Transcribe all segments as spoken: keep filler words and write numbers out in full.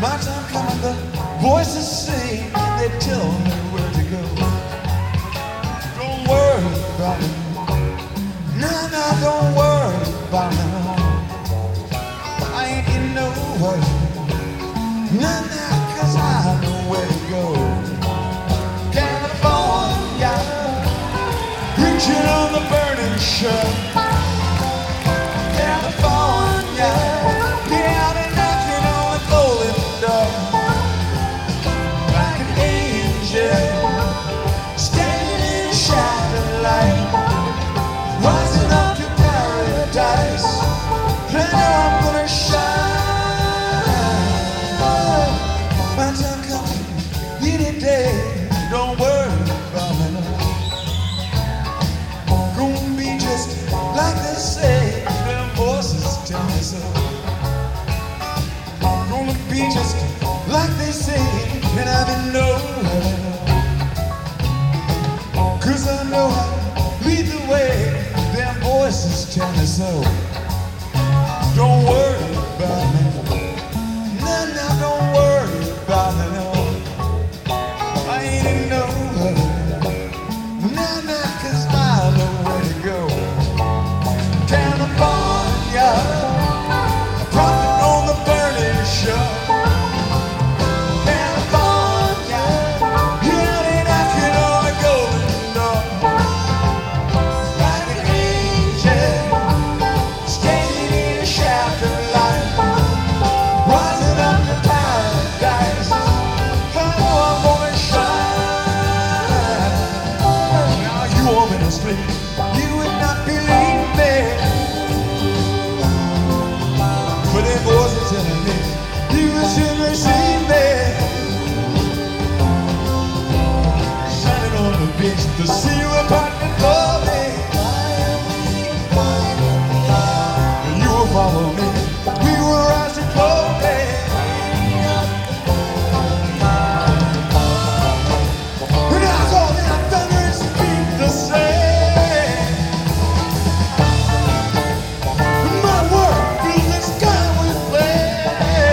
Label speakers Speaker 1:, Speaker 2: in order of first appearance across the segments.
Speaker 1: My time coming, the voices sing, and they tell me where to go. Don't worry about me. No, no, don't worry about me. No. I ain't in no hurry. No, no, 'cause I know where to go. California, reaching on the burning shore. California, yeah, they're knocking on the golden door. Like an angel, standing in a shattered light, rising up to paradise. I know I'm gonna shine. My time coming any day. Don't worry about me. No. Gonna be just like they say. Them voices tell me so. Gonna be just like they say, and I didn't know. 'Cause I know how to lead the way. Them voices tell me so. Don't worry about me. No, no, don't worry about me. No. I ain't in no hurry. No, no, 'cause I know where to go. California, prophet on the burning shore. California, yeah, they knocking on the golden door. Like an angel, standing in a shattered light, rising up to paradise. I know I'm gonna shine. Now you want me to sleep, you would not believe me. But them boys are telling me you should receive me. Shining on the beach, the sea will partner for me. You will follow me, we will rise to glory. When I go in a thunder and speak the same. My word fills the sky with flame.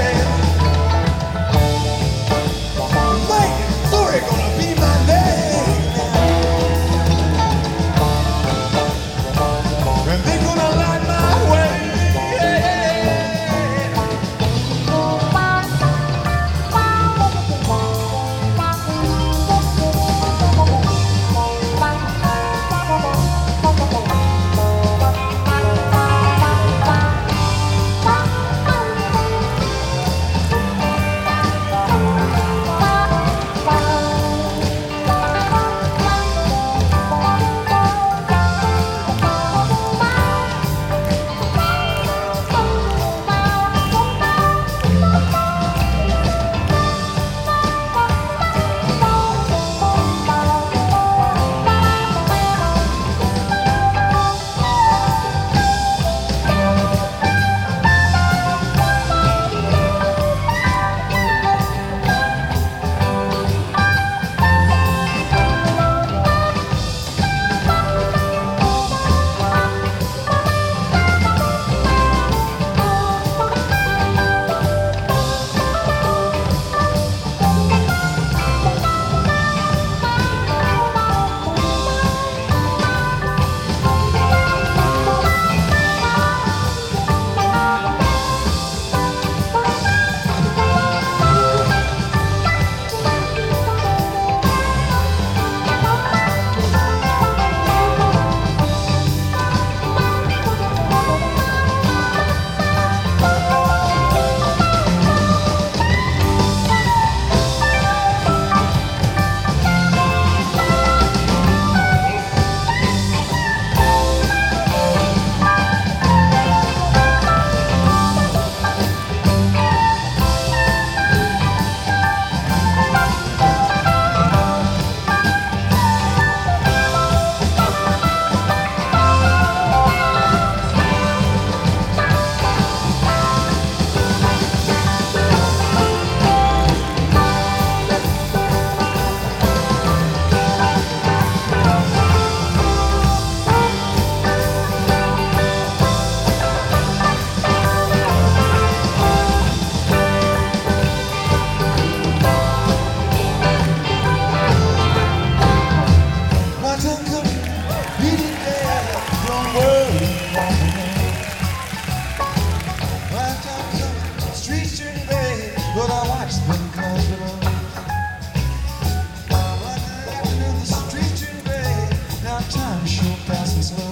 Speaker 1: watch them cars below. Running after the streets in gray. Now time sure passing slow.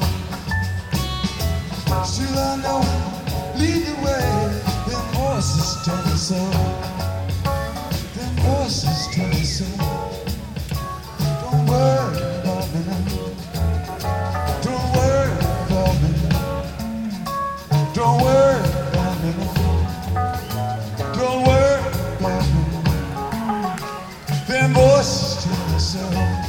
Speaker 1: Still I know, lead the way. Them horses tell me so. Them horses tell me so. Don't worry about me now. Don't worry about me now. Don't worry about me now. Don't worry about me. Them voices tell me so.